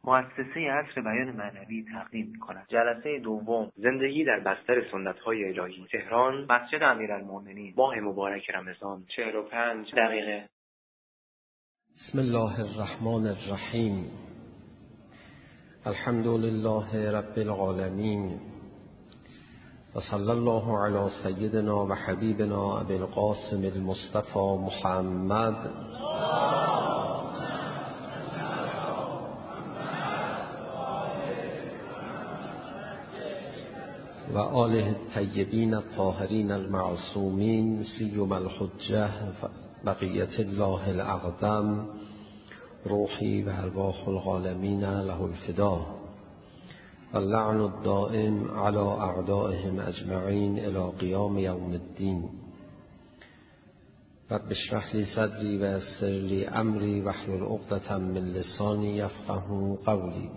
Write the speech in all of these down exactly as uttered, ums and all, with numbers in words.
مؤسسه عصر بیان معنوی تقدیم می‌کند. جلسه دوم، زندگی در بستر سنت‌های الهی، تهران، مسجد امیرالمومنین، ماه مبارک رمضان، چهل و پنج دقیقه. بسم الله الرحمن الرحیم. الحمد لله رب العالمین و صلی الله علی سیدنا و حبیبنا ابی القاسم المصطفى محمد و آله الطیبین الطاهرین المعصومین سیما الحجة بقیت الله الاقدم روحی و ارواح العالمین له الفدا و اللعن الدائم علی اعدائهم اجمعین الی قیام یوم الدین. رب اشرح لی صدری و یسر لی امری واحلل عقدة من لسانی یفقهوا قولی.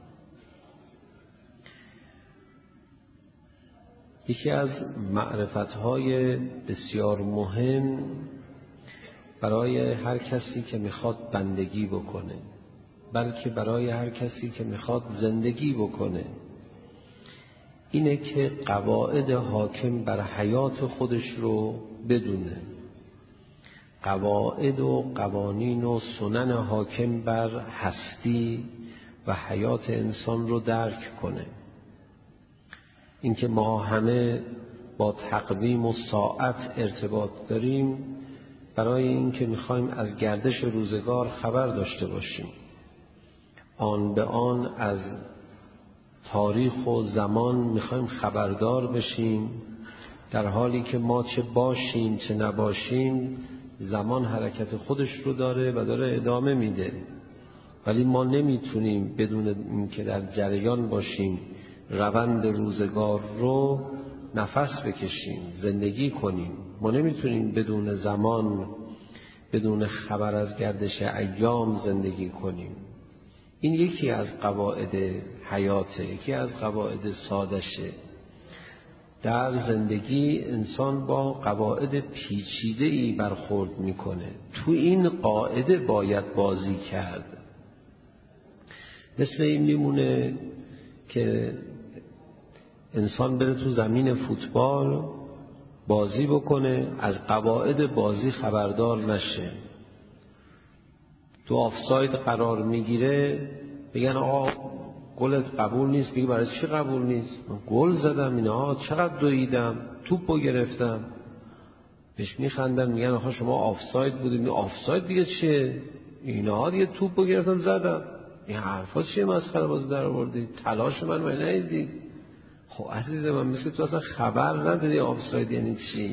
یکی از معرفت‌های بسیار مهم برای هر کسی که میخواد بندگی بکنه، بلکه برای هر کسی که میخواد زندگی بکنه، اینه که قواعد حاکم بر حیات خودش رو بدونه، قواعد و قوانین و سنن حاکم بر هستی و حیات انسان رو درک کنه. اینکه ما همه با تقویم و ساعت ارتباط داریم برای اینکه میخوایم از گردش روزگار خبر داشته باشیم، آن به آن از تاریخ و زمان میخوایم خبردار بشیم، در حالی که ما چه باشیم چه نباشیم زمان حرکت خودش رو داره و داره ادامه میده، ولی ما نمیتونیم بدون اینکه در جریان باشیم روند روزگار رو نفس بکشیم، زندگی کنیم. ما نمیتونیم بدون زمان، بدون خبر از گردش ایام زندگی کنیم. این یکی از قواعد حیاته، یکی از قواعد سادشه. در زندگی انسان با قواعد پیچیده‌ای برخورد میکنه، تو این قاعده باید بازی کرد. مثل این میمونه که انسان بره تو زمین فوتبال بازی بکنه، از قواعد بازی خبردار نشه، تو آفساید قرار میگیره، بگن آقا گلت قبول نیست، بگی برای چی قبول نیست؟ من گل زدم، اینا چقدر دویدم، توپو گرفتم. بهش میخندن، میگن آخه شما آفساید بودید. آفساید دیگه چیه؟ اینا دیگه توپو گرفتم زدم. این حرفا چیه مسخره بازی در آوردید؟ تلاش من من ندیدید؟ خب عزیز من، مثل تو اصلا خبر نداری آفساید یعنی چی.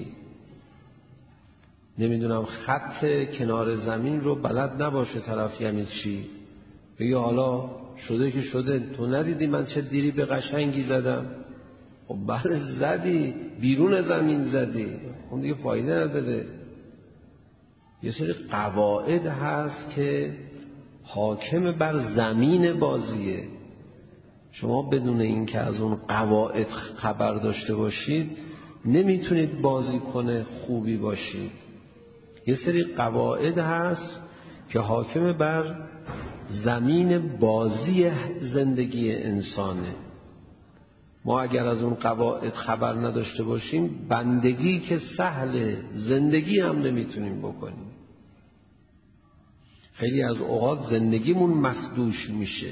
نمیدونم خط کنار زمین رو بلد نباشه طرف یعنی چی. بگی حالا شده که شده، تو ندیدی من چه دیری به قشنگی زدم؟ خب بله زدی، بیرون زمین زدی، اون دیگه فایده نداره. یه سری قواعد هست که حاکم بر زمین بازیه. شما بدون اینکه از اون قواعد خبر داشته باشید نمیتونید بازی کنه خوبی باشید. یه سری قواعد هست که حاکم بر زمین بازی زندگی انسانه. ما اگر از اون قواعد خبر نداشته باشیم بندگی که سهله، زندگی هم نمیتونیم بکنیم. خیلی از اوقات زندگیمون مخدوش میشه.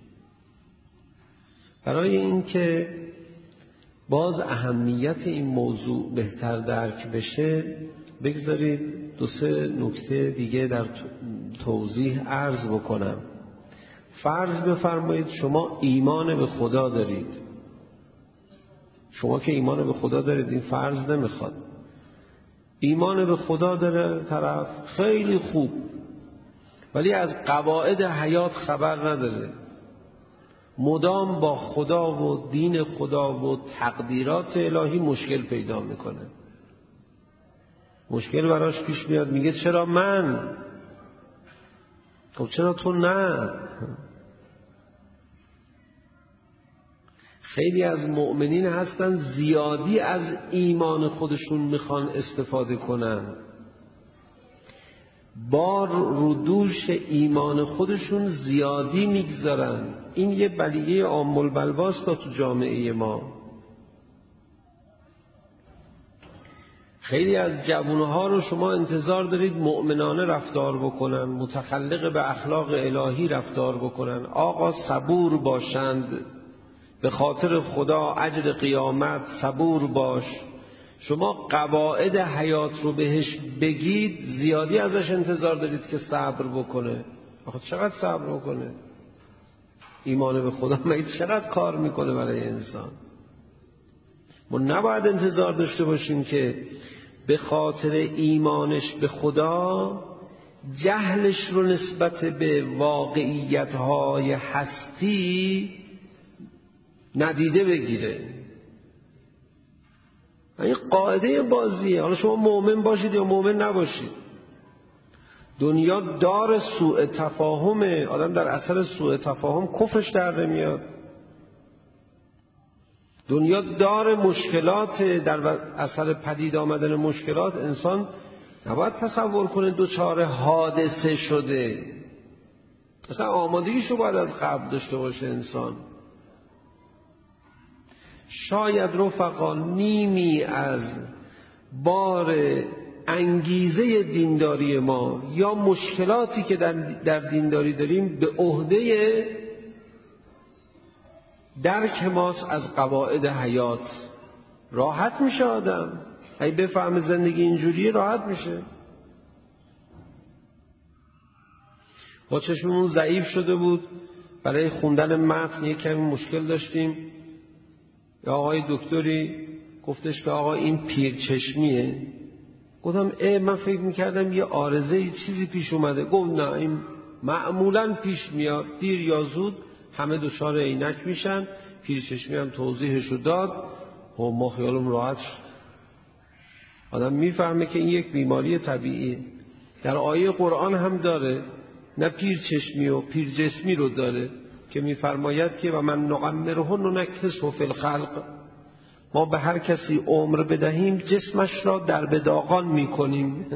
برای اینکه باز اهمیت این موضوع بهتر درک بشه، بگذارید دو سه نکته دیگه در توضیح عرض بکنم. فرض بفرمایید شما ایمان به خدا دارید. شما که ایمان به خدا دارید، این فرض نمیخواد. ایمان به خدا داره طرف، خیلی خوب، ولی از قواعد حیات خبر نداره. مدام با خدا و دین خدا و تقدیرات الهی مشکل پیدا میکنه. مشکل براش پیش میاد، میگه چرا من؟ خب چرا تو نه؟ خیلی از مؤمنین هستن زیادی از ایمان خودشون میخوان استفاده کنن. بار رو دوش ایمان خودشون زیادی میگذارن. این یه بلیه عام البلواست تا تو جامعه ما. خیلی از جوانها رو شما انتظار دارید مؤمنانه رفتار بکنن، متخلق به اخلاق الهی رفتار بکنن، آقا صبور باشند، به خاطر خدا اجر قیامت صبور باش. شما قواعد حیات رو بهش بگید، زیادی ازش انتظار دارید که صبر بکنه. آخه چقدر صبر بکنه؟ ایمان به خدا مگه چقدر کار میکنه برای انسان؟ ما نباید انتظار داشته باشیم که به خاطر ایمانش به خدا جهلش رو نسبت به واقعیت‌های هستی ندیده بگیره. این قاعده بازیه. حالا شما مؤمن باشید یا مؤمن نباشید، دنیا دار سوء تفاهمه. آدم در اثر سوء تفاهم کفرش در نمیاد. دنیا دار مشکلات، در اثر پدید آمدن مشکلات انسان نباید تصور کنه دوچار حادثه شده. اصلا آمادگیشو باید از قبل داشته باشه انسان. شاید رفقا نیمی از بار انگیزه دینداری ما یا مشکلاتی که در, در دینداری داریم به عهده درک ماست از قواعد حیات. راحت میشه آدم اگه بفهم زندگی اینجوریه، راحت میشه. ما چشممون ضعیف شده بود، برای خوندن متن یک کمی مشکل داشتیم. یا آقای دکتری گفتش که آقا این پیر چشمیه. گفتم اه من فکر میکردم یه عارضه چیزی پیش اومده. گفت نه، این معمولا پیش میاد، دیر یا زود همه دچار عینک میشن. پیر چشمی هم توضیحشو داد و ما خیالم راحت شد. آدم میفهمه که این یک بیماری طبیعیه. در آیه قرآن هم داره، نه پیر چشمی و پیر جسمی رو داره که میفرماید که و من نعمره ننکسه فی الخلق، ما به هر کسی عمر بدهیم جسمش را در بداغان میکنیم،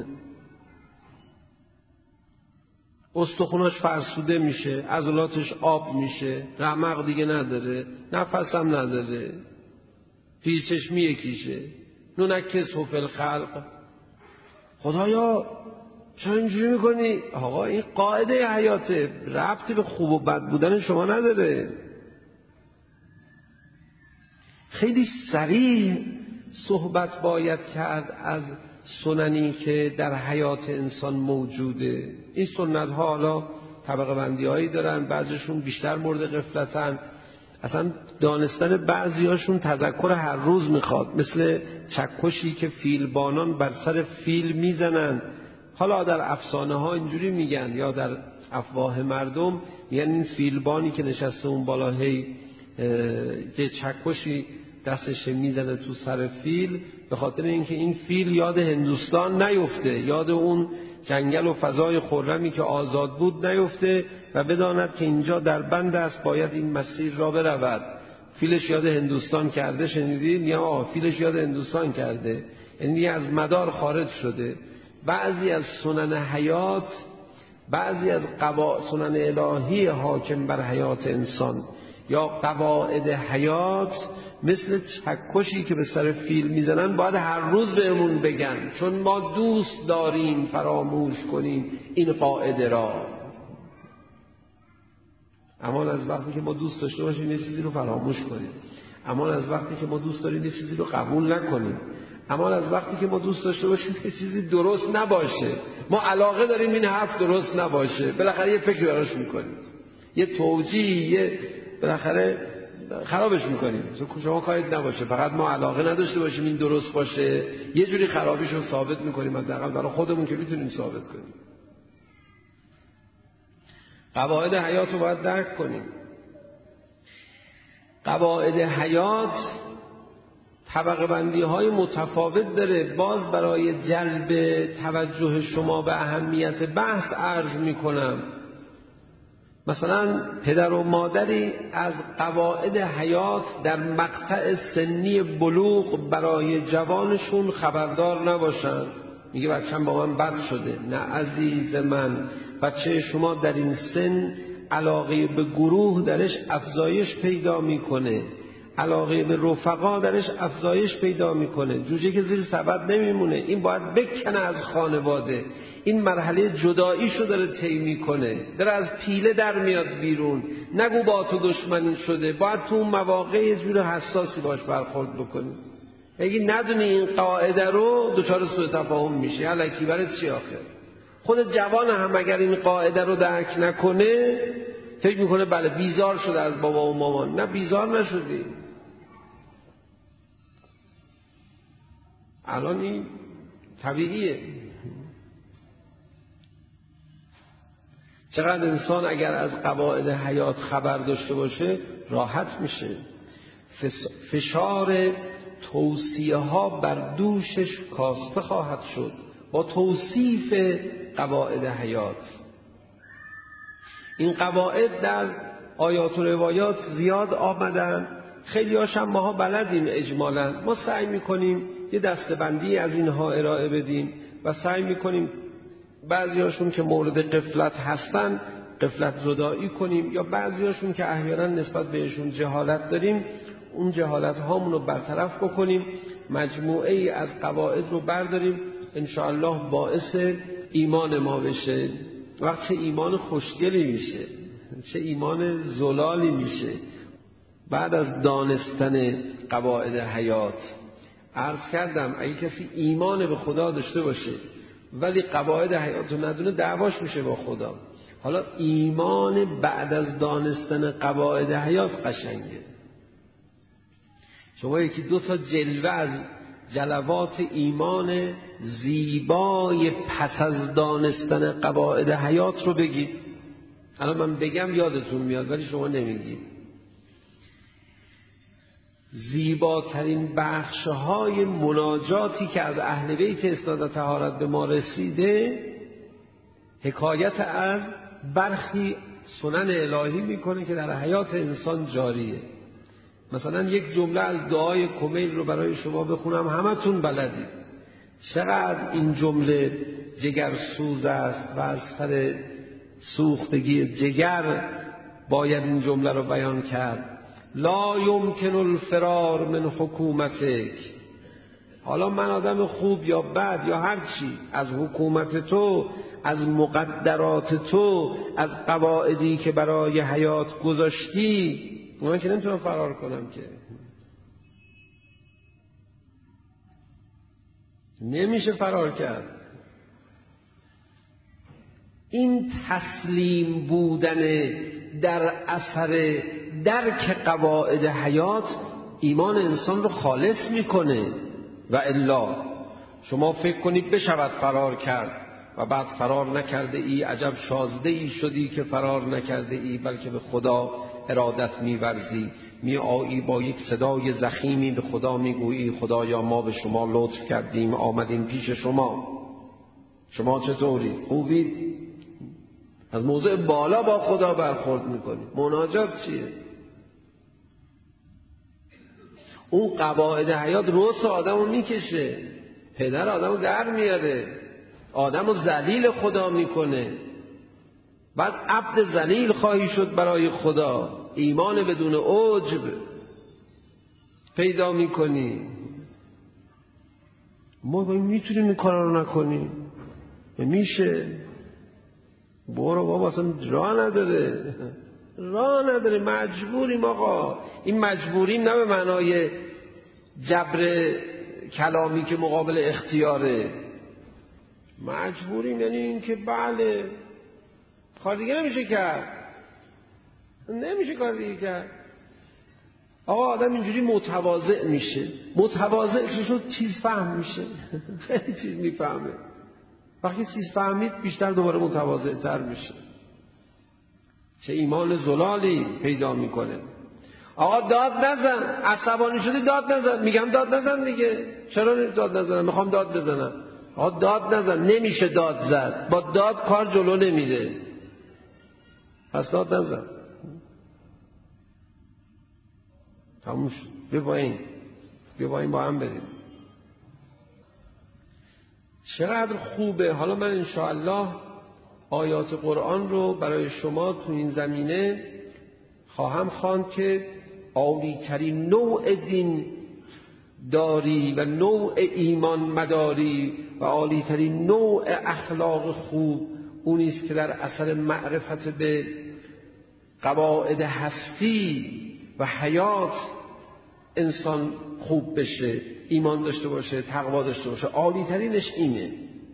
استخوناش فرسوده میشه، عضلاتش آب میشه، رمق دیگه نداره، نفس هم نداره، پیر چشمی یکیشه. ننکسه فی الخلق. خدایا چرا اینجوری میکنی؟ آقا این قاعده حیاته، ربطی به خوب و بد بودن شما نداره. خیلی صریح صحبت باید کرد از سننی که در حیات انسان موجوده. این سنت ها حالا طبقه بندی هایی دارن، بعضیشون بیشتر مورد غفلتن. اصلا دانستن بعضی هاشون تذکر هر روز میخواد، مثل چکشی که فیلبانان بر سر فیل میزنن. حالا در افسانه ها اینجوری میگن یا در افواه مردم میگن این فیلبانی که نشسته اون بالا هی یه چکشی دستش میزنه تو سر فیل، به خاطر اینکه این فیل یاد هندوستان نیفته، یاد اون جنگل و فضای خرمی که آزاد بود نیفته و بداند که اینجا در بند است، باید این مسیر را برود. فیلش یاد هندوستان کرده. شنیدید؟ یا آه فیلش یاد هندوستان کرده، یعنی از مدار خارج شده. بعضی از سنن حیات، بعضی از قوا... سنن الهی حاکم بر حیات انسان یا قواعد حیات، مثل چکشی که به سر فیل میزنن، باید هر روز بهمون بگن، چون ما دوست داریم فراموش کنیم این قاعده را. اما از وقتی که ما دوست داشته باشیم یه چیزی رو فراموش کنیم، اما از وقتی که ما دوست داریم یه چیزی رو قبول نکنیم، اما از وقتی که ما دوست داشته باشیم یه چیزی درست نباشه، ما علاقه داریم این حرف درست نباشه، بالاخره یه فکر براش میکنیم، یه توجیه، یه بالاخره خرابش میکنیم. شما کاریت نباشه، فقط ما علاقه نداشته باشیم این درست باشه، یه جوری خرابیش رو ثابت میکنیم، حداقل برای خودمون که میتونیم ثابت کنیم. قواعد حیات رو باید درک کنیم. قواعد حیات طبقه بندی های متفاوت داره. باز برای جلب توجه شما به اهمیت بحث عرض میکنم. مثلا پدر و مادری از قواعد حیات در مقطع سنی بلوغ برای جوانشون خبردار نباشن، میگه بچه‌م با من بد شده. نه عزیز من، بچه شما در این سن علاقه به گروه درش افزایش پیدا میکنه، علاقه به رفقا درش افزایش پیدا میکنه. جوجه که زیر سبد نمیمونه، این باید بکنه از خانواده. این مرحله جداییشو داره طی میکنه، داره از پیله در میاد بیرون. نگو با تو دشمنی شده، باید تو اون مواقع یه جور حساسی باش برخورد بکنی. اگه ندونی این قاعده رو، دچار سوء تفاهم میشی. الکی برای چی آخر؟ خود جوان هم اگر این قاعده رو درک نکنه فکر میکنه بله بیزار شده از بابا و مامان. نه، بیزار نشدی. الان این طبیعیه. چقدر انسان اگر از قواعد حیات خبر داشته باشه راحت میشه. فشار توصیه ها بر دوشش کاسته خواهد شد با توصیف قواعد حیات. این قواعد در آیات و روایات زیاد آمدن، خیلی هاشم ماها بلدیم اجمالا. ما سعی میکنیم یه دستبندی از اینها ارائه بدیم و سعی میکنیم بعضی هاشون که مورد غفلت هستن غفلت زدایی کنیم، یا بعضی هاشون که احیانا نسبت بهشون جهالت داریم اون جهالت هامون رو برطرف بکنیم، مجموعه ای از قواعد رو برداریم، انشاءالله باعث ایمان ما بشه. وقت چه ایمان خوشگلی میشه، چه ایمان زلالی میشه بعد از دانستن قواعد حیات. عرض کردم اگه کسی ایمان به خدا داشته باشه ولی قواعد حیات رو ندونه دعواش میشه با خدا. حالا ایمان بعد از دانستن قواعد حیات قشنگه. شما یکی دو تا جلوه از جلوات ایمان زیبای پس از دانستن قواعد حیات رو بگید. الان من بگم یادتون میاد ولی شما نمیگید. زیباترین بخشهای مناجاتی که از اهل بیت استاد طهارت به ما رسیده حکایت از برخی سنن الهی میکنه که در حیات انسان جاریه. مثلا یک جمله از دعای کمیل رو برای شما بخونم، همتون بلدید. چقدر این جمله جگرسوز است و از سر سوختگی جگر باید این جمله رو بیان کرد. لا یمکن الفرار من حکومتک. حالا من آدم خوب یا بد یا هر چی، از حکومت تو، از مقدرات تو، از قواعدی که برای حیات گذاشتی، من که نمیتونم فرار کنم، که نمیشه فرار کرد. این تسلیم بودن در اثر درک قواعد حیات ایمان انسان رو خالص میکنه. و الا شما فکر کنید بشود فرار کرد و بعد فرار نکرده ای، عجب شازده ای شدی که فرار نکرده ای، بلکه به خدا ارادت می‌ورزی، می آیی با یک صدای ضخیمی به خدا میگویی خدایا ما به شما لطف کردیم آمدیم پیش شما، شما چطورید؟ خوبید؟ از موضع بالا با خدا برخورد میکنی. مناجات چیه؟ اون قواعد حیات روس آدمو میکشه، پدر آدمو در میاره، آدمو ذلیل خدا میکنه. بعد عبد ذلیل خواهی شد برای خدا، ایمان بدون عجب پیدا میکنی. ما میتونیم این کارا رو نکنیم؟ میشه؟ برو بابا، اصلا راه نداره، راه نداره، مجبوریم آقا. این مجبوریم نه به معنای جبر کلامی که مقابل اختیاره. مجبوریم یعنی این که بله کار دیگه نمیشه کرد، نمیشه کار دیگه کرد. آقا آدم اینجوری متواضع میشه، متواضع که شد چیز فهم میشه، خیلی چیز میفهمه. وقتی چیز فهمید بیشتر دوباره متواضع تر میشه. چه ایمان زلالی پیدا میکنه. آقا داد نزن، عصبانی شدی داد نزن. میگم داد نزن دیگه. چرا داد نزنم؟ میخوام داد بزنم. آقا داد نزن، نمیشه داد زد، با داد کار جلو نمیره، پس داد نزن. تموم شد. بیا با این بیا با این با هم بریم. چقدر خوبه. حالا من انشاءالله آیات قرآن رو برای شما تو این زمینه خواهم خواند که عالی ترین نوع دین داری و نوع ایمان مداری و عالی ترین نوع اخلاق خوب اونی است که در اثر معرفت به قواعد هستی و حیات انسان خوب بشه، ایمان داشته باشه، تقوا داشته باشه. عالی ترینش اینه.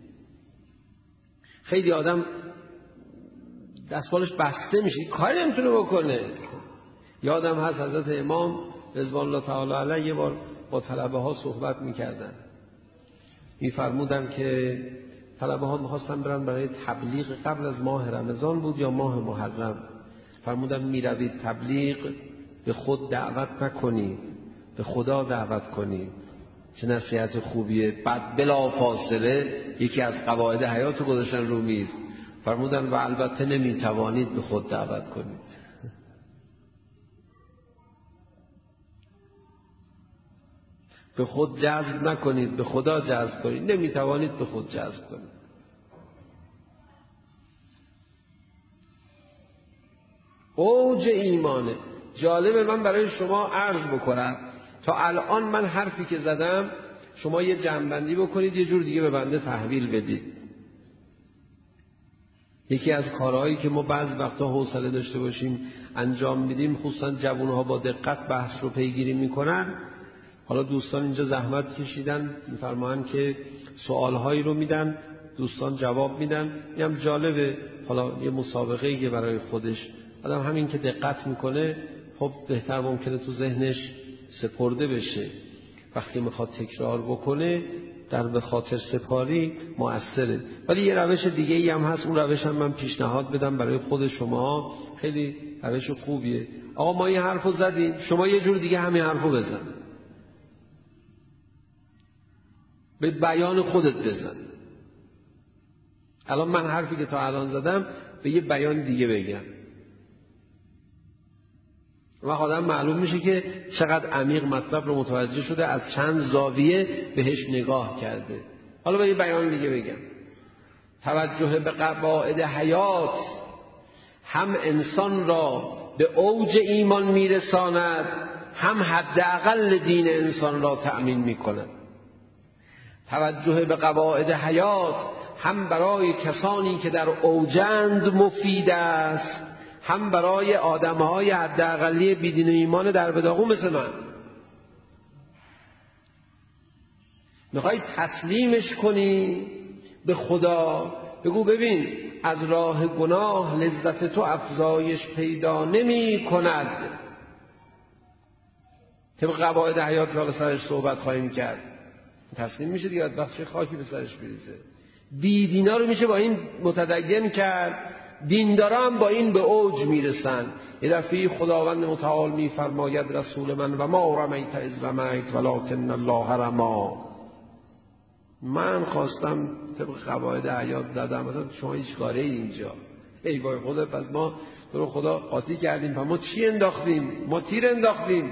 خیلی آدم دستمالش بسته میشه، کاری نمیتونه بکنه. یادم هست حضرت امام رضوان الله تعالی علیه یه بار با طلبه ها صحبت میکردن، میفرمودن که طلبه ها میخواستن برن برای تبلیغ، قبل از ماه رمضان بود یا ماه محرم، فرمودن میروید تبلیغ، به خود دعوت نکنید، به خدا دعوت کنید. چه نصیحت خوبیه. بعد بلا فاصله یکی از قواعد حیات گذاشتن رو میز، فرمودن و البته نمیتوانید به خود دعوت کنید. به خود جذب نکنید، به خدا جذب کنید. نمیتوانید به خود جذب کنید. اوج ایمانه. جالبه من برای شما عرض بکنم، تا الان من حرفی که زدم شما یه جمع‌بندی بکنید، یه جور دیگه به بنده تحویل بدید. یکی از کارهایی که ما بعض وقتا حوصله داشته باشیم انجام میدیم، خصوصا جوانها با دقت بحث رو پیگیری میکنن. حالا دوستان اینجا زحمت کشیدن، میفرمایند که سوالهایی رو میدن، دوستان جواب میدن. اینم جالبه. حالا یه مسابقه‌ای که برای خودش آدم همین که دقت میکنه خب بهتر ممکنه تو ذهنش سپرده بشه. وقتی میخواد تکرار بکنه در به خاطر سپاری مؤثره. ولی یه روش دیگه ای هم هست، اون روش هم من پیشنهاد بدم برای خود شما، خیلی روش خوبیه. آقا ما یه حرفو زدیم، شما یه جور دیگه همین حرفو بزن، به بیان خودت بزن. الان من حرفی که تا الان زدم به یه بیان دیگه بگم و آدم معلوم میشه که چقدر عمیق مطلب رو متوجه شده، از چند زاویه بهش نگاه کرده. حالا به یه بیان دیگه بگم. توجه به قواعد حیات هم انسان را به اوج ایمان میرساند، هم حداقل دین انسان را تأمین میکند. توجه به قواعد حیات هم برای کسانی که در اوجند مفید است، هم برای آدمهای حداقلی بیدین و ایمان در بداغون مثل من. میخوای تسلیمش کنی به خدا، بگو ببین از راه گناه لذت تو افزایش پیدا نمی کند. طبق قواعد حیات که حالا سرش صحبت خواهیم کرد، تسلیم میشه دیگه، بخش خاکی به سرش بریزه. بیدینا رو میشه با این متدین کرد، دیندارا هم با این به اوج میرسن. یه دفعه خداوند متعال میفرماید رسول من و ما رمیت اذ رمیت ولکن الله رما. من خواستم طبق قواعد حیات زدم، مثلا شما هیچ کاره اینجا، ای وای خدا، پس ما تو رو خدا قاطی کردیم، پس ما چی انداختیم؟ ما تیر انداختیم.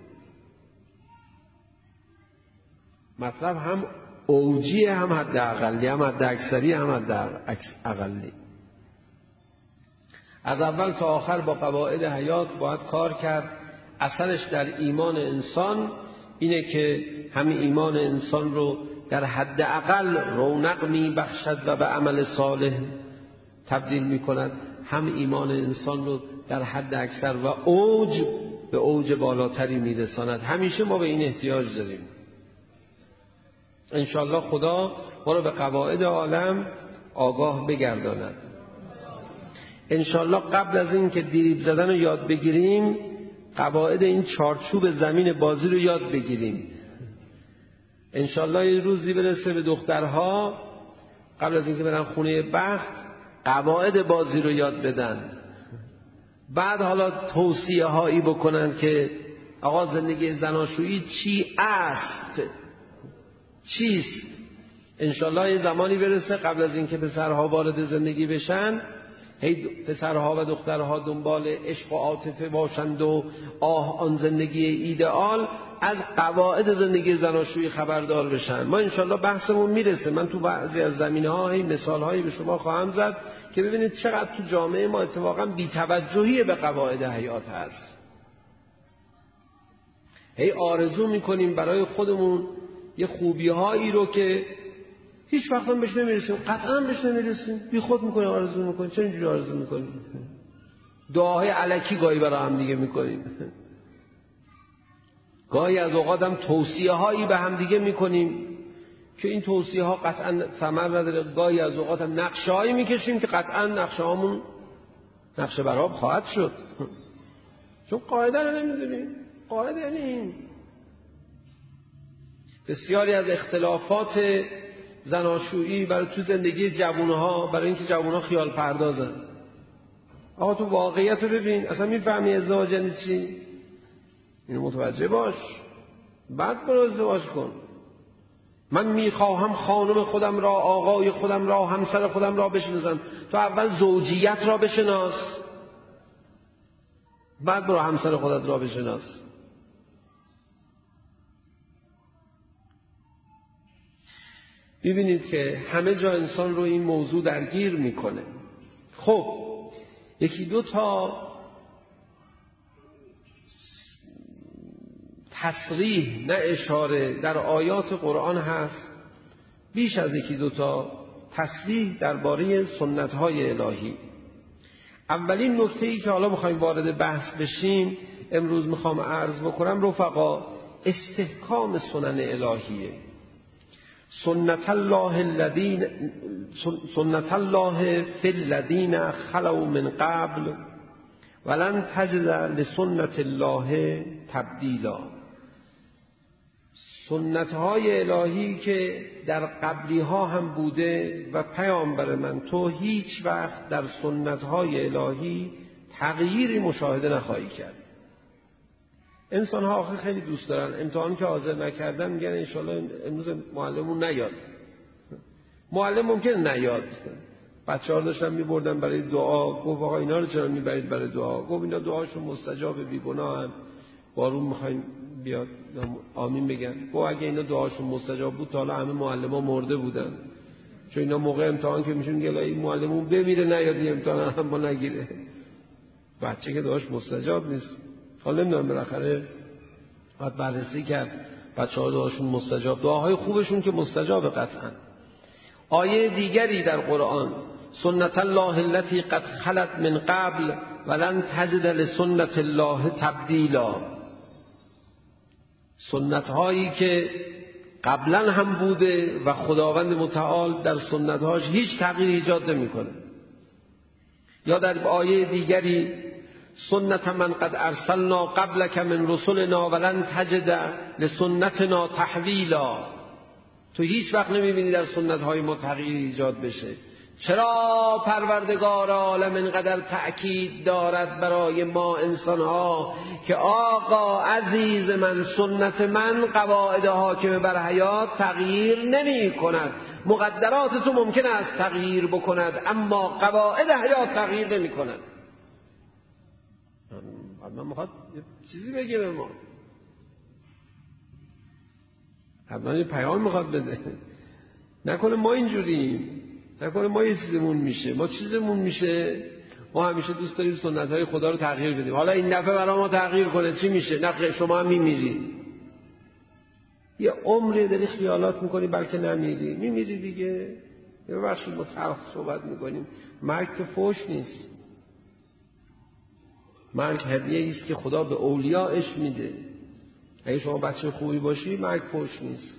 مطلب هم اوجی، هم حد اقلی، هم حد اکثری، هم حد اقلی. از اول تا آخر با قواعد حیات باید کار کرد. اثرش در ایمان انسان اینه که هم ایمان انسان رو در حد اقل رونق می بخشد و به عمل صالح تبدیل می کند، هم ایمان انسان رو در حد اکثر و اوج به اوج بالاتری می رساند. همیشه ما به این احتیاج داریم. انشالله خدا ما رو به قواعد عالم آگاه بگرداند. انشالله قبل از این که دریبل زدن رو یاد بگیریم، قواعد این چارچوب زمین بازی رو یاد بگیریم. انشالله یه روزی برسه به دخترها قبل از اینکه برن خونه بخت قواعد بازی رو یاد بدن. بعد حالا توصیه هایی بکنن که آقا زندگی زناشویی چی است، چیست. انشالله یه زمانی برسه قبل از اینکه پسرها وارد زندگی بشن هی پسرها و دخترها دنبال عشق و عاطفه باشند و آه آن زندگی ایدئال، از قواعد زندگی زناشویی خبردار بشن. ما انشالله بحثمون میرسه، من تو بعضی از زمینه‌ها هی مثال‌هایی به شما خواهم زد که ببینید چقدر تو جامعه ما اتفاقا بی‌توجهی به قواعد حیات هست. هی آرزو میکنیم برای خودمون یه خوبی‌هایی رو که هیچ وقت هم بهش نمیرسیم، قطعا بهش نمیرسیم، بی خود میکنیم آرزو میکنیم. چه اینجوری آرزو میکنیم؟ دعاهای الکی گاهی برای هم دیگه میکنیم، گاهی از اوقات هم توصیه هایی به هم دیگه میکنیم که این توصیه ها قطعا ثمر نداره. گاهی از اوقات هم نقشه هایی میکشیم که قطعا نقشه هامون نقشه برآب خواهد شد، چون قاعده رو نمیدونیم. قاعده یعنی این. بسیاری از اختلافات زناشویی برای تو زندگی جوانها، برای اینکه جوانها خیال پردازن. آقا تو واقعیت رو ببین، اصلا میفهمی ازدواج یعنی چی؟ اینو متوجه باش، بعد برو ازدواج کن. من میخواهم خانم خودم را، آقای خودم را، همسر خودم را بشناسم. تو اول زوجیت را بشناس، بعد برو همسر خودت را بشناس. ببینید که همه جا انسان رو این موضوع درگیر میکنه. خب یکی دو تا تصریح نه اشاره در آیات قرآن هست، بیش از یکی دو تا تصریح درباره سنت‌های الهی. اولین نکته‌ای که حالا می‌خوایم وارد بحث بشیم، امروز می‌خوام عرض بکنم رفقا، استحکام سنن الهیه. سنت الله الذین سنت الله فی الذین خلوا من قبل ولن تجد لسنت الله تبدیلا. سنت‌های الهی که در قبلی ها هم بوده و پیامبر من، تو هیچ وقت در سنت‌های الهی تغییری مشاهده نخواهی کرد. انسان ها آخه خیلی دوست دارن امتحان که حاضر نکردن میگن انشالله امروز معلمون نیاد. معلم ممکنه نیاد. بچه ها داشتن میبردن برای دعا، گفت آقا اینا رو چرا میبرید برای دعا؟ گفت اینا دعاشون مستجاب، بیگناهن، بارون میخوایم بیاد آمین بگن. گفت اگه اینا دعاشون مستجاب بود تا حالا همه معلم ها مرده بودن، چون اینا موقع امتحان که میشون گله این معلمون بمیره نیادی امتحان هم با نگیره. بچه که دعاش مستجاب نیست. حالا نمیدونم بالاخره باید بررسی کرد بچه ها دعاشون مستجاب، دعاهای خوبشون که مستجاب قطعا. آیه دیگری در قرآن، سنت الله التي قد خلت من قبل ولن تجد لسنت الله تبدیلا. سنت هایی که قبلا هم بوده و خداوند متعال در سنت هاش هیچ تغییر ایجاد نمیکنه. یا در آیه دیگری، سنت من قد ارسلنا قبلک من رسلنا ولن تجد لسنتنا تحویلا. تو هیچ وقت نمیبینی در سنت های ما تغییر ایجاد بشه. چرا پروردگار عالم اینقدر تأکید دارد برای ما انسان ها که آقا عزیز من، سنت من قواعد حاکم بر حیات تغییر نمی کند. مقدرات تو ممکن است تغییر بکند اما قواعد حیات تغییر نمی کند. من میخواد چیزی بگه به ما، حتما یه پیام میخواد بده. نکنه ما اینجوریم، نکنه ما یه چیزمون میشه، ما چیزمون میشه، ما همیشه دوست داریم سنت‌های خدا رو تغییر بدیم. حالا این دفعه برای ما تغییر کنه چی میشه؟ نه شما هم میمیری. یه عمری داری خیالات میکنی بلکه نمیری، میمیری دیگه. ببخشید ما تلخ صحبت میکنیم، مرگ که فوش نیست. مرگ هدیه است که خدا به اولیاءش میده. اگه شما بچه خوبی باشی مرگ فوش نیست.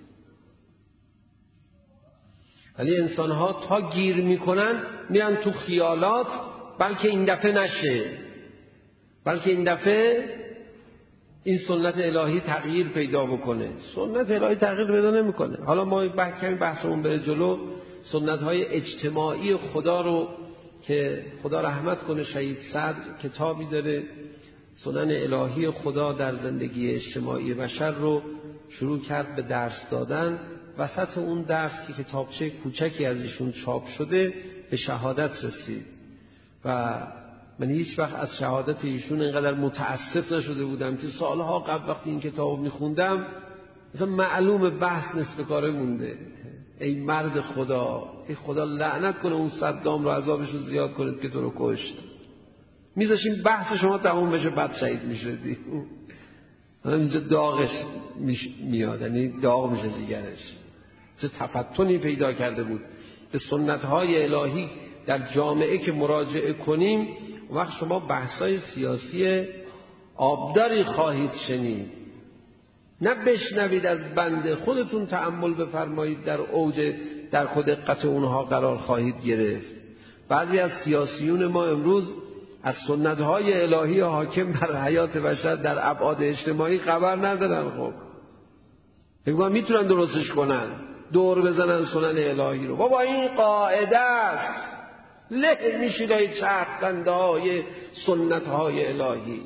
ولی انسان ها تا گیر میکنن میرن تو خیالات، بلکه این دفعه نشه، بلکه این دفعه این سنت الهی تغییر پیدا بکنه. سنت الهی تغییر پیدا نمیکنه. حالا ما کمی بحثمون بره جلو، سنت های اجتماعی خدا رو که خدا رحمت کنه شهید صدر کتابی داره، سنن الهی خدا در زندگی اجتماعی بشر رو شروع کرد به درس دادن. وسط اون درس که کتابچه کوچکی از ایشون چاپ شده به شهادت رسید و من هیچ وقت از شهادت ایشون اینقدر متاسف نشده بودم که سالها قبل وقتی این کتاب میخوندم مثلا معلوم بحث نصف کاره مونده. ای مرد خدا، ای خدا لعنت کنه اون صدام رو، عذابش رو زیاد کنه که تو رو کشت. میذاشیم بحث شما تموم بشه بعد شهید میشدی. اینجا داغش میاد، یعنی داغ میشه جیگرش. چه تفتنی پیدا کرده بود به سنت‌های الهی در جامعه که مراجعه کنیم. وقت شما بحث‌های سیاسی آبداری خواهید شنید، نه بشنوید از بنده. خودتون تأمل بفرمایید، در اوج در خود دقت اونها قرار خواهید گرفت. بعضی از سیاسیون ما امروز از سنت‌های الهی حاکم بر حیات بشر در ابعاد اجتماعی خبر ندارن. خب میگم میتونن درستش کنن، دور بزنن سنن الهی رو. بابا این قاعده است، له میشید چرخنده های سنت های الهی.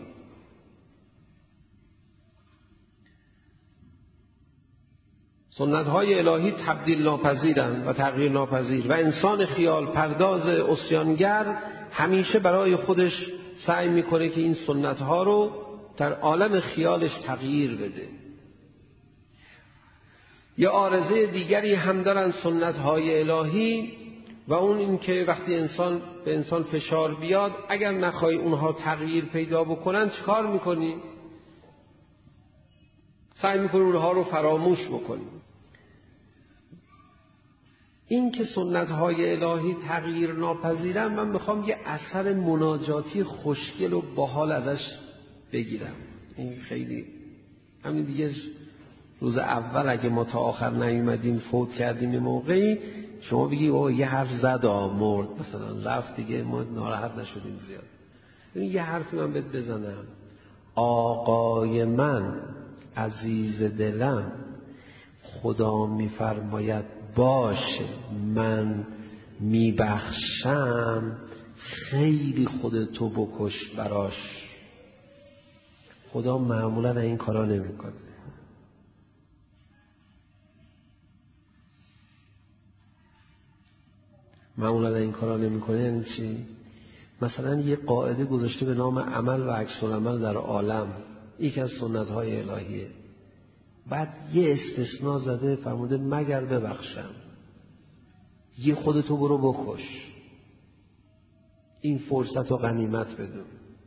سنت های الهی تبدیل ناپذیرند و تغییر ناپذیر و انسان خیال پرداز عصیانگر همیشه برای خودش سعی میکنه که این سنت ها رو در عالم خیالش تغییر بده. یه عارضه دیگری هم دارن سنت های الهی و اون این که وقتی انسان به انسان فشار بیاد، اگر نخوای اونها تغییر پیدا بکنن چیکار میکنی؟ سعی میکنی اونها رو فراموش بکنی. این که سنت های الهی تغییر ناپذیرن، من میخوام یه اثر مناجاتی خوشگل و باحال ازش بگیرم. این خیلی همین دیگه روز اول اگه ما تا آخر نیومدیم فوت کردیم یه موقعی شما بگی اوه یه حرف زد مرد مثلا رفت دیگه، ما ناراحت نشدیم زیاد. این یه حرفی من بهت بزنم، آقای من عزیز دلم خدا میفرماید باشه من میبخشم، خیلی خودتو بکش براش. خدا معمولا این کارا نمیکنه. معمولا این کارا نمیکنه. یعنی چی؟ مثلا یه قاعده گذاشته به نام عمل و عکس العمل در عالم، یکی از سنت های الهیه. بعد یه استثناء زده، فرموده مگر ببخشم، یه خودتو برو بکش، این فرصت رو غنیمت بدون.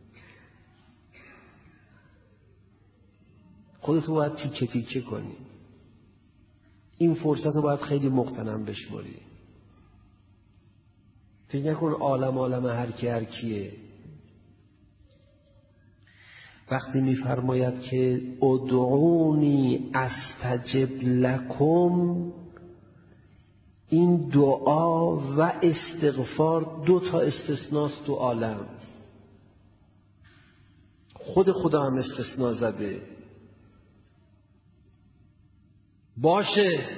خودتو باید تیکه تیکه کنی، این فرصت رو باید خیلی مغتنم بشماری. فکر نکن عالم عالم هر کی هر کیه. وقتی میفرماید که ادعونی استجب لکم، این دعا و استغفار دو تا استثناست تو عالم. خود خدا هم استثناء زده. باشه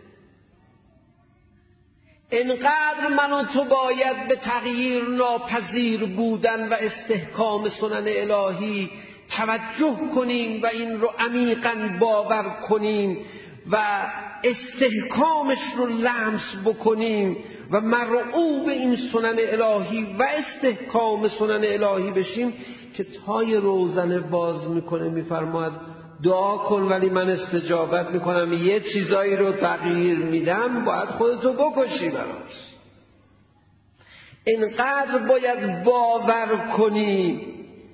انقدر من و تو باید به تغییر ناپذیر بودن و استحکام سنن الهی توجه کنیم و این رو عمیقاً باور کنیم و استحکامش رو لمس بکنیم و مرعوب این سنن الهی و استحکام سنن الهی بشیم که تای روزنه باز میکنه، میفرماید دعا کن ولی من استجابت میکنم، یه چیزایی رو تغییر میدم، باید خودتو بکشی براش. اینقدر باید باور کنی.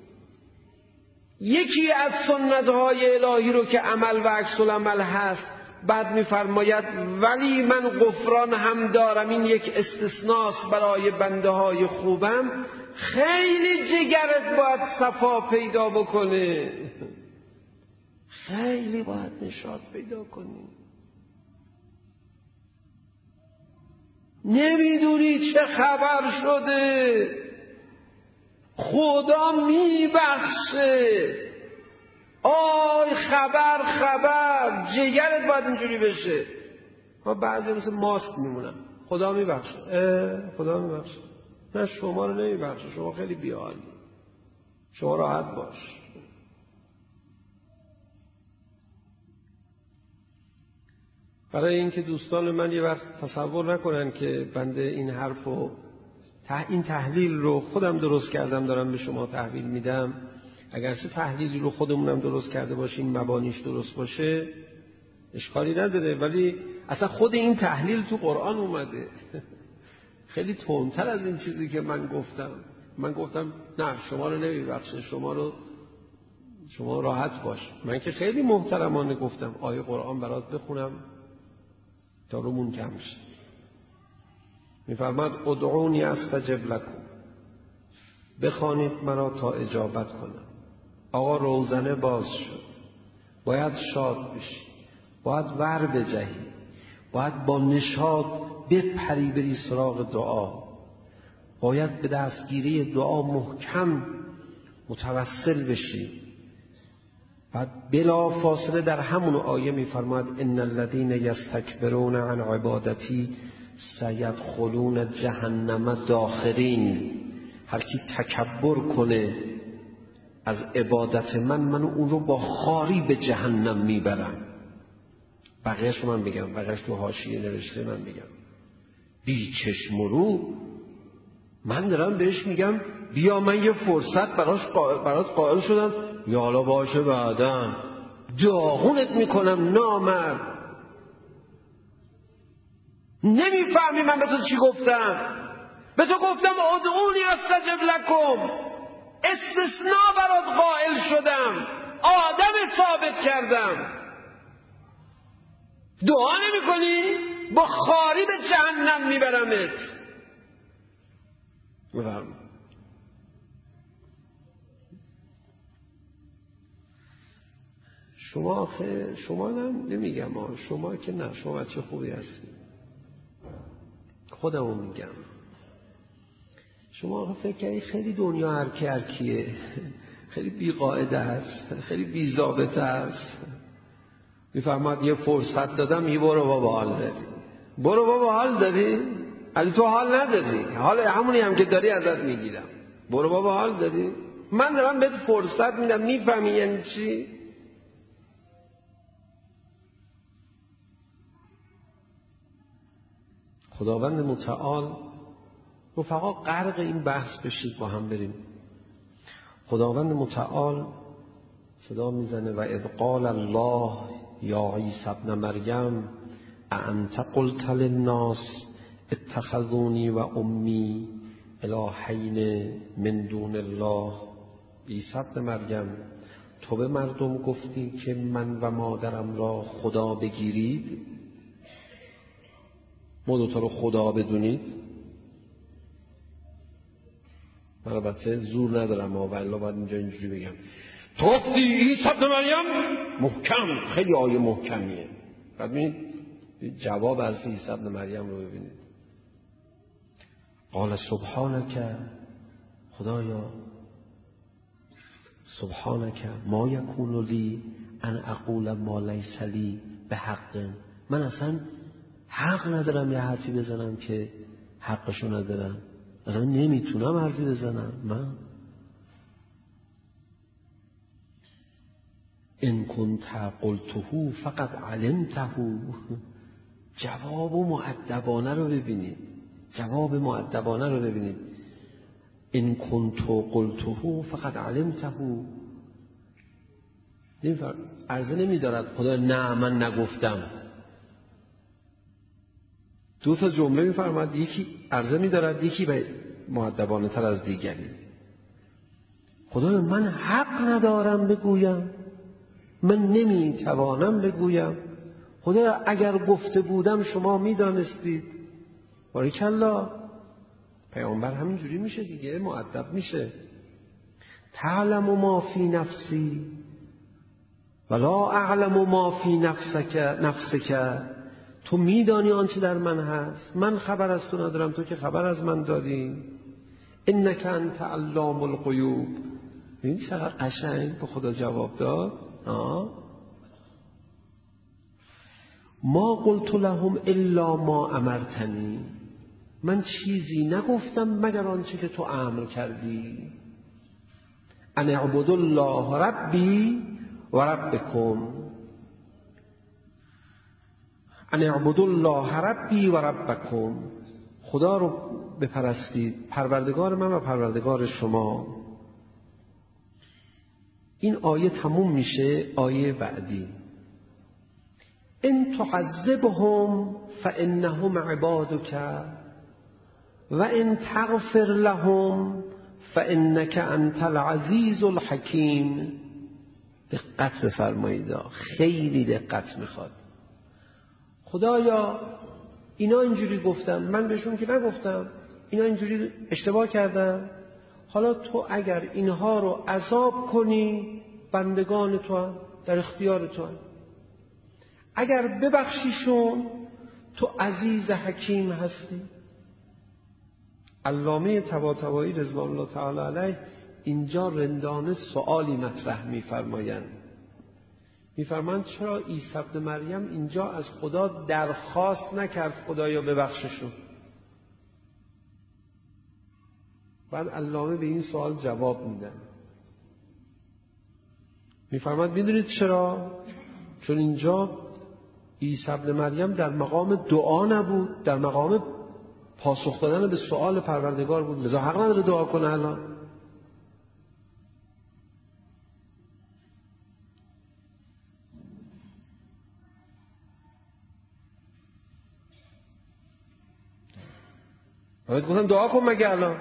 یکی از سنت‌های الهی رو که عمل و عکس العمل هست، بعد میفرماید ولی من غفران هم دارم، این یک استثناست برای بنده های خوبم. خیلی جگرت باید صفا پیدا بکنه، خیلی باید نشاط پیدا کنی. نمیدونی چه خبر شده، خدا میبخشه. آی خبر خبر، جگرت باید اینجوری بشه. ما بعضی مثل ماست میمونم، خدا میبخشه، خدا میبخشه. نه شما رو نمیبخشه، شما خیلی بی‌حالی، شما راحت باش. برای اینکه دوستان من یه وقت تصور نکنن که بنده این حرفو این تحلیل رو خودم درست کردم دارم به شما تحویل میدم. اگر سه تحلیلی رو خودمونم درست کرده باشیم، مبانیش درست باشه، اشکالی نداره. ولی اصلا خود این تحلیل تو قرآن اومده خیلی تندتر از این چیزی که من گفتم. من گفتم نه شما رو نمیبخشه، شما رو شما راحت باش. من که خیلی محترمانه گفتم آیه قرآن برات بخونم تا رومون کم شه. میفرماد ادعونی استجب لکم، بخوانید مرا تا اجابت کنم. آقا روزنه باز شد، باید شاد بشی، باید ور بجهی، باید با نشاط بپری بری سراغ دعا، باید به دستگیری دعا محکم متوسل بشی. بعد بلا فاصله در همون آیه میفرماید ان الذين یستکبرون عن عبادتی سیدخلون جهنم داخرین. هر کی تکبر کنه از عبادت من، من اون رو با خاری به جهنم میبرم. بقیه‌اش من میگم، بقیه‌اش تو حاشیه نوشته، من میگم بی چشم و رو. من دارم بهش میگم بیا من یه فرصت براش قا... برات قائل شدم، یا حالا باشه بعدن داغونت میکنم نامرد. نمیفهمی من به تو چی گفتم؟ به تو گفتم ادعونی استجب لکم، استثناء برات قائل شدم، آدم ثابت کردم. دعا نمی کنی؟ با خاری به جهنم میبرمت. بفرم شما آخه شما نمیگم آه. شما که نه، شما بچه خوبی هستی، خودمو میگم. شما آخه فکر کنی خیلی دنیا هرکی هرکیه، خیلی بیقاعده است، خیلی بی‌ضابطه است. میفرماد یه فرصت دادم، یه برو بابا حال داری، برو بابا حال داری، علی تو حال نداری، حال همونی هم که داری ازت میگیرم، برو بابا حال داری. من دارم بهت فرصت میدم، میفهمی یعنی چی؟ خداوند متعال رفقا غرق این بحث بشید با هم بریم. خداوند متعال صدا میزنه و اذ قال الله یا عیسی ابن مریم اانت قلت للناس اتخذونی و امی الهین من دون الله. عیسی ابن مریم تو به مردم گفتی که من و مادرم را خدا بگیرید، ما دوتا رو خدا بدونید. من البته زور ندارم و والله باید اینجا اینجوری بگم تو گفتی عیسی ابن مریم، محکم، خیلی آیه محکمیه. بعد ببینید جواب از عیسی ابن مریم رو ببینید. قال سبحانک، خدایا سبحانک ما یکون لی ان اقول ما لیس لی بحق. من اصلا حق ندارم یه حرفی بزنم که حقشو ندارم، اصلا نمیتونم حرفی بزنم. من ان کنت قلته فقط علمته. جواب مؤدبانه رو ببینید، جواب مؤدبانه رو ببینید. ان کنت قلته فقط علمته. عرضه نمیدارد خدا نه من نگفتم. دو تا جمله میفرماد، یکی عرضه میدارد، یکی به مؤدبانه تر از دیگری. خدا من حق ندارم بگویم، من نمیتوانم بگویم. خدا اگر گفته بودم شما میدانستید. باریکالله، پیامبر همینجوری میشه دیگه، مؤدب میشه. تعلم ما فی نفسی ولا اعلم ما فی نفسک نفسک. تو میدانی آنچه در من هست، من خبر از تو ندارم، تو که خبر از من داری. انک انت علام الغیوب. این چقدر قشنگ به خدا جواب داد. آه. ما قلت لهم الا ما امرتنی. من چیزی نگفتم مگر آنچه که تو امر کردی. ان اعبدوا الله ربی و ربکم. ان اعبدوا الله ربی و ربکم. خدا رو بپرستید، پروردگار من و پروردگار شما. این آیه تموم میشه آیه بعدی، ان تعذبهم فانهم عبادک و ان تغفر لهم فانک انت العزیز الحکیم. دقت بفرمایید، خیلی دقت میخواد. خدایا اینا اینجوری گفتن، من بهشون که نگفتم، اینا اینجوری اشتباه کردن، حالا تو اگر اینها رو عذاب کنی بندگان تو هم در اختیار تو هم، اگر ببخشیشون تو عزیز حکیم هستی. علامه طباطبایی رضوان الله تعالی علیه اینجا رندانه سؤالی مطرح می‌فرمایند. می‌فرمایند چرا عیسی ابن مریم اینجا از خدا درخواست نکرد خدایا ببخششون؟ بعد علامه به این سوال جواب میدن. می‌فرماید میدونید چرا؟ چون اینجا عیسی ابن مریم در مقام دعا نبود، در مقام پاسخ دادن به سؤال پروردگار بود، لذا حق نداره دعا کنه. الان باید گفتم دعا کن مگه الان؟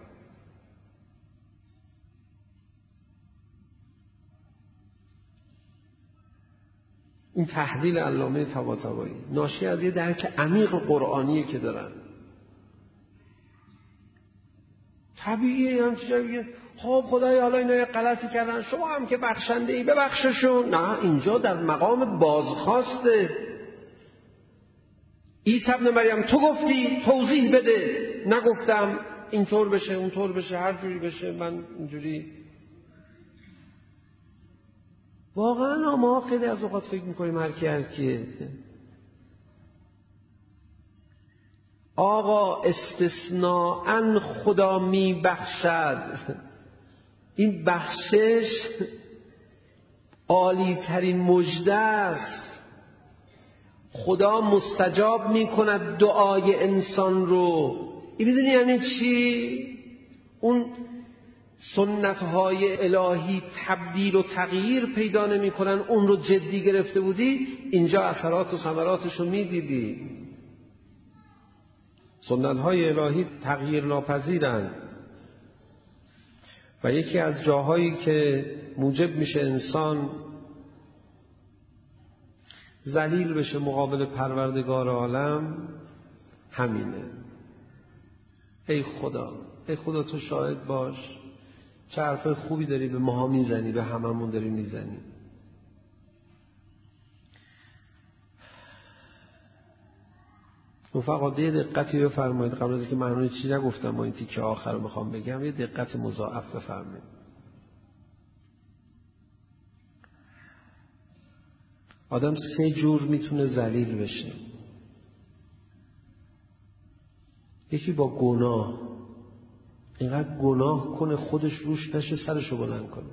این تحلیل علامه طباطبایی ناشی از یه درک عمیق قرآنیه که دارن. طبیعیه هم چیزا بگه خب خدایا حالا اینا یه غلطی کردن، شما هم که بخشنده ای ببخششون. نه، اینجا در مقام بازخواسته. عیسی ابن مریم تو گفتی توضیح بده، نگفتم اینطور بشه اونطور بشه هر جوری بشه، من اینجوری. واقعا ما خیلی از اوقات فکر میکنیم هر کی هر کیه. آقا استثناءً خدا میبخشد. این بخشش عالی ترین مژده است. خدا مستجاب میکند دعای انسان رو. این میدونی یعنی چی؟ اون سنت‌های الهی تبدیل و تغییر پیدا نمی‌کنن، اون رو جدی گرفته بودی اینجا اثرات و ثمراتش رو می‌دیدی. سنت‌های الهی تغییر ناپذیرن و یکی از جاهایی که موجب میشه انسان ذلیل بشه مقابل پروردگار عالم همینه. ای خدا، ای خدا تو شاهد باش، چه حرف خوبی داری به ماها میزنی، به هممون داری میزنی. فقط یه دقتی بفرمایید قبل از اینکه من چیزی نگفتم با این تیکه آخر رو میخوام بگم، یه دقت مضاعف بفرمایید. آدم سه جور میتونه ذلیل بشه. یکی با گناه، اینقدر گناه کنه خودش روش نشه سرشو بلند کنه.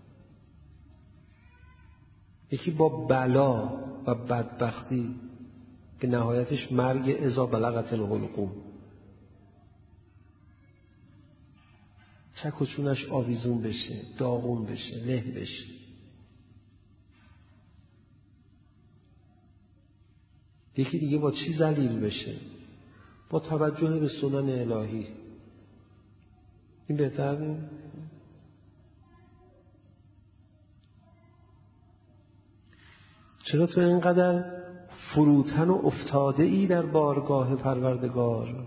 یکی با بلا و بدبختی که نهایتش مرگ اذا بلغت الحلقوم، چک و چونش آویزون بشه، داغون بشه، له بشه. یکی دیگه با چی ذلیل بشه؟ با توجه به سنن الهی. این بهتر نیست؟ چرا تو اینقدر فروتن و افتاده ای در بارگاه پروردگار؟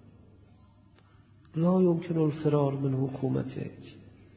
لا یمکن الفرار من حکومتک.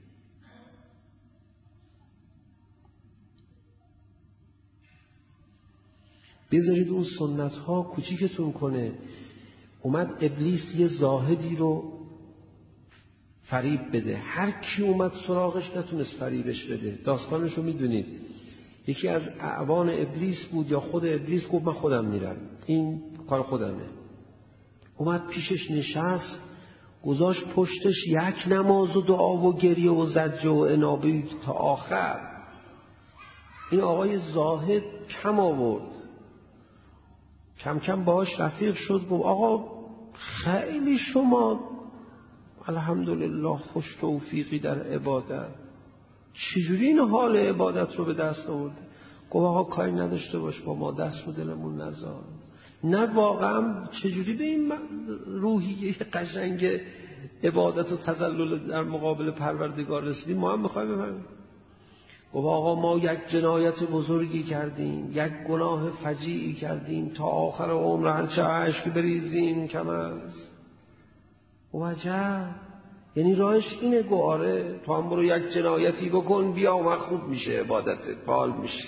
بذارید اون سنت ها کوچیکتون کنه. اومد ابلیس یه زاهدی رو فریب بده، هر کی اومد سراغش نتونست فریبش بده. داستانش رو میدونید. یکی از اعوان ابلیس بود یا خود ابلیس گفت من خودم میرم، این کار خودمه. اومد پیشش نشست، گذاشت پشتش یک نماز و دعا و گریه و زجه و انابه تا آخر. این آقای زاهد کم آورد، کم کم باهاش رفیق شد، گفت آقا خیلی شما الحمدلله خوش توفیقی در عبادت، چجوری این حال عبادت رو به دست آورده؟ گفت آقا کاری نداشته باش با ما، دست رو دلمون نذار. نه واقعا چجوری به این روحیه قشنگ عبادت و تذلل در مقابل پروردگار رسیدیم؟ ما هم میخوایم بفهمیم. گفت آقا ما یک جنایت بزرگی کردیم، یک گناه فجیعی کردیم، تا آخر عمر هرچه اشک بریزیم کم است. و عجب، یعنی راهش اینه؟ گفت آره، تو هم برو یک جنایتی بکن بیا و خوب میشه عبادتت، حال میشه.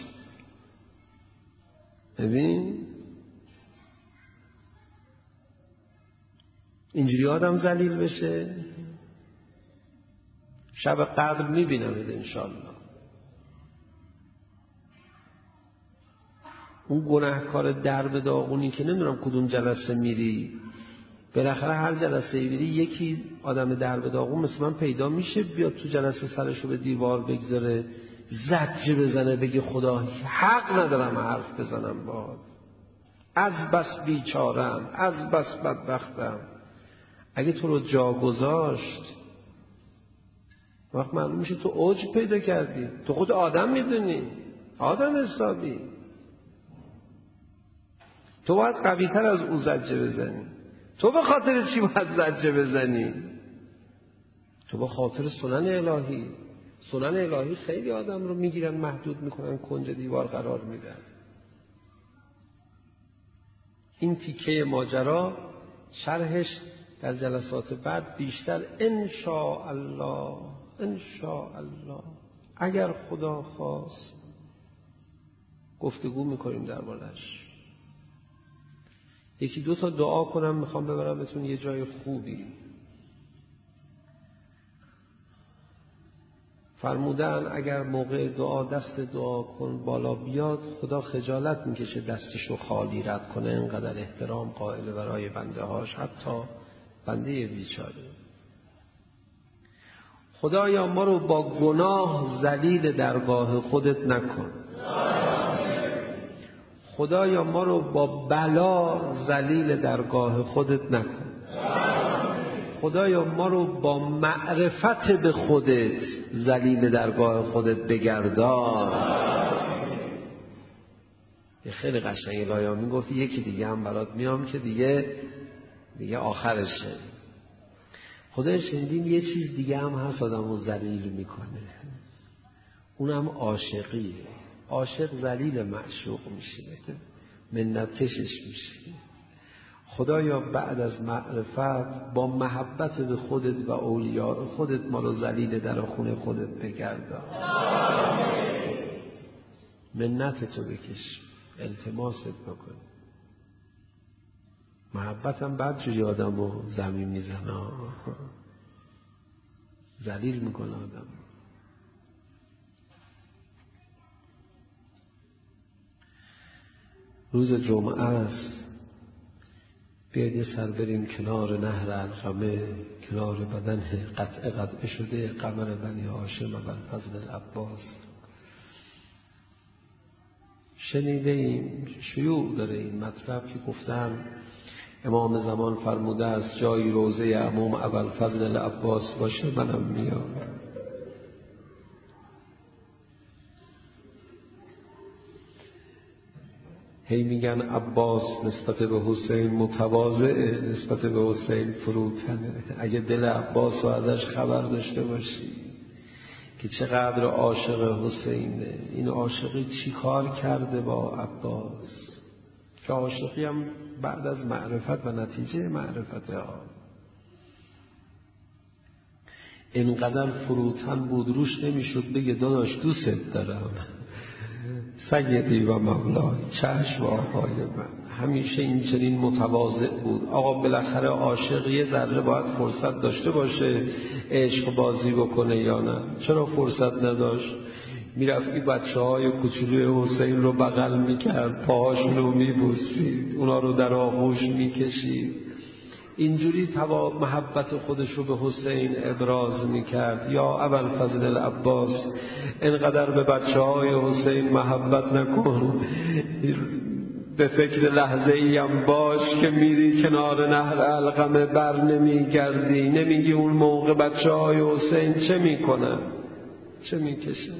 ببین اینجوری آدم ذلیل بشه. شب قدر میبینمت انشالله. اون گناهکار درب داغونی که نمیدونم کدوم جلسه میری، بالاخره هر جلسه میری یکی آدم درب داغون مثل من پیدا میشه، بیاد تو جلسه سرشو به دیوار بگذاره، زجه بزنه، بگه خدا حق ندارم حرف بزنم باهات، از بس بیچارم، از بس بدبختم. اگه تو رو جا گذاشت وقت معلوم میشه تو اوج پیدا کردی. تو خود آدم میدونی، آدم حسابی، تو باید قوی تر از او زجه بزنی. تو به خاطر چی باید زجه بزنی؟ تو به خاطر سنن الهی. سنن الهی خیلی آدم رو میگیرن، محدود میکنن، کنج دیوار قرار میدن. این تیکه ماجرا شرحش در جلسات بعد بیشتر ان شاء الله ان شاء الله اگر خدا خواست گفتگو میکنیم دربارش. یکی دو تا دعا کنم، میخوام ببرمتون یه جای خوبی. فرمودن اگر موقع دعا دست دعا کن بالا بیاد، خدا خجالت میکشه دستشو خالی رد کنه، اینقدر احترام قائل برای بنده هاش، حتی بنده بیچاره. خدایا ما رو با گناه ذلیل درگاه خودت نکن. خدایا ما رو با بلا ذلیل درگاه خودت نکن. خدایا ما رو با معرفت به خودت ذلیل درگاه خودت بگردان. یه خیلی قشنگ لایامی گفت یکی دیگه هم برات میام که دیگه دیگه آخرشه. خدای شنیدیم یه چیز دیگه هم هست آدم رو ذلیل میکنه، اونم عاشقیه. عاشق ذلیل معشوق میشه، منت کشش میشه. خدایا بعد از معرفت با محبت به خودت و اولیاء خودت ما رو ذلیل در خونه خودت بگردان. منت تو بکش، التماست بکن. محبتم بعد جوری آدم رو زمین میزنه، ذلیل میکنه آدم. روز جمعه است، بیاید یه سر بریم کنار نهر علقمه، کنار بدن قطعه قطعه شده قمر بنی هاشم و ابوالفضل العباس. شنیده ایم شیوع داره این مطلب که گفتن امام زمان فرموده است جایی روضه عموم ابوالفضل العباس باشه منم میام. هی میگن عباس نسبت به حسین متواضعه، نسبت به حسین فروتنه. اگه دل عباس رو ازش خبر داشته باشی که چقدر عاشق حسینه، این عاشقی چی کار کرده با عباس، که عاشقی هم بعد از معرفت و نتیجه معرفت ها اینقدر فروتن بود روش نمیشد بگه داداش دوست دارم، سیدی و مولای، چشم و آقای من. همیشه این چنین متواضع بود. آقا بالاخره عاشق یه ذره باید فرصت داشته باشه عشق بازی بکنه یا نه؟ چرا فرصت نداشت؟ میرفت این بچه های کوچولوی حسین رو بغل میکرد، پاهاشون رو میبوسید، اونا رو در آغوش میکشید، اینجوری توا محبت خودش رو به حسین ابراز میکرد. یا ابوالفضل العباس اینقدر به بچه های حسین محبت نکن، به فکر لحظه ایم باش که میری کنار نهر علقمه بر نمیگردی، نمیگی اون موقع بچه های حسین چه میکنن، چه میکشن.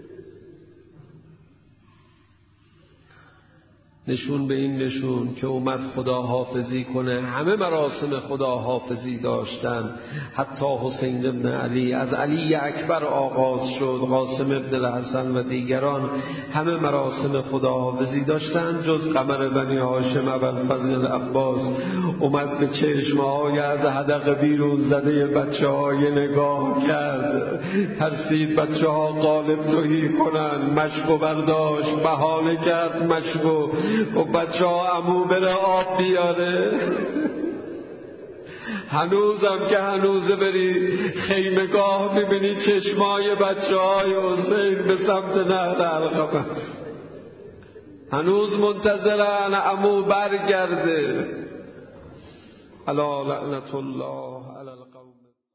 نشون به این نشون که اومد خداحافظی کنه. همه مراسم خداحافظی داشتن، حتی حسین ابن علی از علی اکبر آغاز شد، قاسم ابن الحسن و دیگران همه مراسم خداحافظی داشتن، جز قمر بنی هاشم ابوالفضل عباس اومد به چشمهای از حدقه بیرون زده بچه های نگاه کرد، ترسید بچه ها قالب توهی کنن، مشکو برداشت، بهانه کرد مشکو و بچه ها عمو بره آب بیاره. هنوزم که هنوزه بری خیمگاه میبینی چشمای بچه های حسین به سمت نهر علقمه، هنوز منتظرن عمو برگرده. الا لعنت الله علی القوم.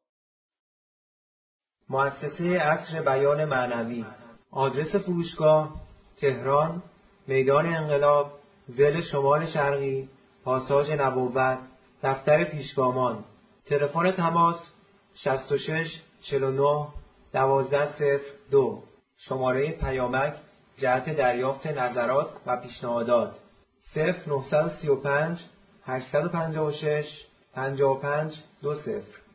مؤسسه عصر بیان معنوی. آدرس فروشگاه: تهران، میدان انقلاب، ضلع شمال شرقی، پاساژ نبوت، دفتر پیشگامان. تلفن تماس: شصت و شش چهل و نه دوازده صفر دو. شماره پیامک جهت دریافت نظرات و پیشنهادات: صفر نه سه پنج هشت پنج شش پنج پنج دو صفر.